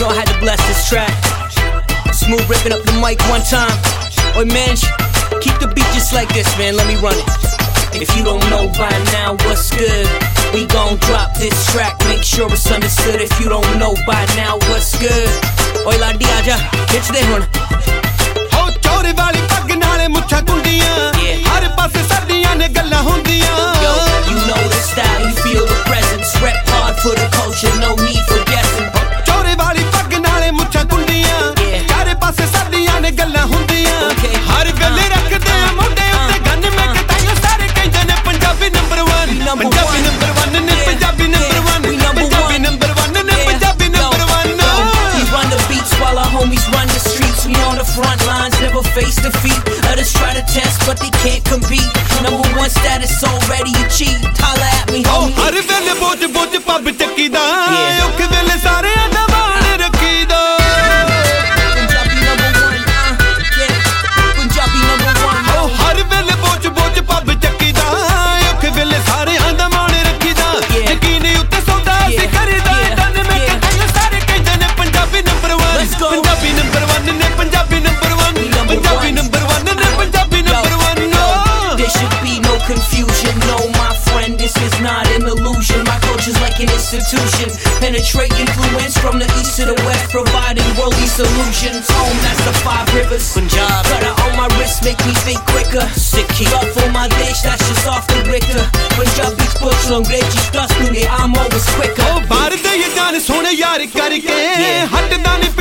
know I had to bless this track. Smooth ripping up the mic one time. Oi man, keep the beat just like this, man, let me run it. If you don't know by now what's good, we gon' drop this track, make sure it's understood. If you don't know by now what's good, oi laadi aaja, khich de hun. Ho chore wali pag naale muchha kundiyan, har paase sardiyan ne gallan hundiyan. Yo, you know the style, you feel the presence, rep hard for the culture, no need for guessing. Chore wali pag naale muchha kundiyan, har paase sardiyan ne gallan hundiyan. Har vele rakhde munde utte gann mein ke tayo sare kehinde ne Punjabi number 1, Punjabi number 1 ne Punjabi number 1, Punjabi number 1 ne Punjabi number 1. We run the beats while our homies run the streets. We on the front lines, never face defeat. Others try to test, but they can't compete. Number 1 status already achieved. Holla at me, homie. Har vele boj boj pub chakkida, ok vele sare da maan rakhida. Punjabi number 1, yeah. Punjabi number 1. Oh, har vele boj boj pub chakkida, ok vele sare da maan rakhida. Yakin utte sauda se karida, dan mein ke tayo sare kehinde ne Punjabi number 1, Punjabi number 1 ne Punjabi number 1, Punjabi number 1 ne Punjabi number 1. There should be no confusion, no my friend, this is not an illusion. My culture's like an institution, penetrate influence from the east to the west, providing worldly solutions. Home, that's the 5 rivers. Punjab, got on my wrist, make me think quicker. Sikhi, love for my dish, that's just off the Richter. Punjab beats push on Reggie, I'm always quicker. Oh, baar de ye jaan sone yaar karke, hatda nahi